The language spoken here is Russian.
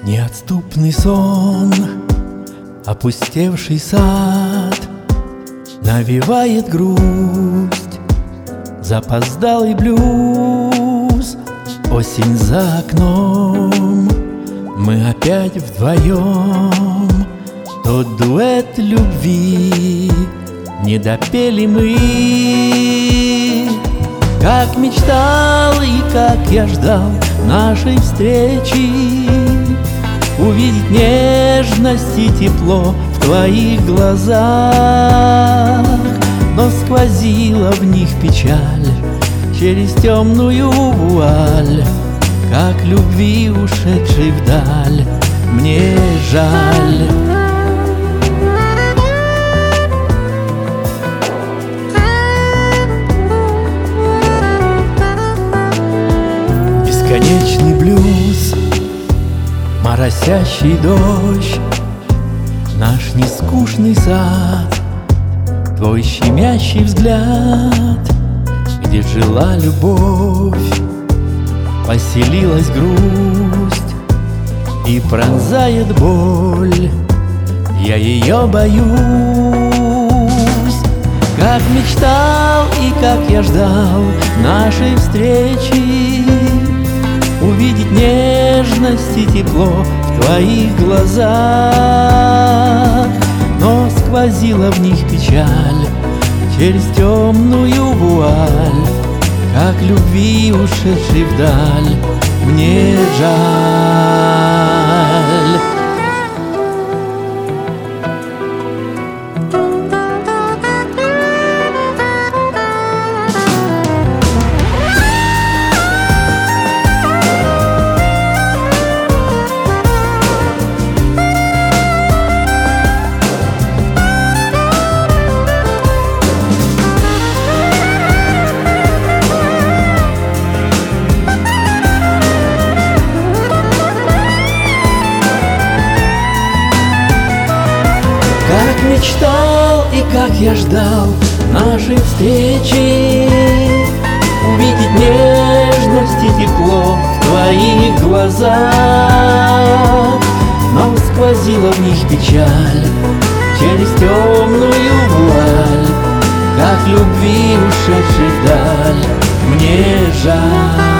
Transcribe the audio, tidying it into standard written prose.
Неотступный сон, опустевший сад навевает грусть, запоздалый блюз. Осень за окном, мы опять вдвоем. Тот дуэт любви не допели мы. Как мечтал и как я ждал нашей встречи, увидеть нежность и тепло в твоих глазах. Но сквозила в них печаль через темную вуаль. Как любви, ушедшей вдаль, мне жаль. Бесконечный блюз, моросящий дождь, наш нескучный сад, твой щемящий взгляд, где жила любовь, поселилась грусть и пронзает боль. Я ее боюсь. Как мечтал и как я ждал нашей встречи, увидеть нежность и тепло в твоих глазах. Но сквозила в них печаль через темную вуаль. Как любви, ушедшей вдаль, мне жаль. Как мечтал и как я ждал нашей встречи, увидеть нежность и тепло в твоих глазах. Но сквозила в них печаль через темную вуаль. Как любви, ушедшей вдаль, мне жаль.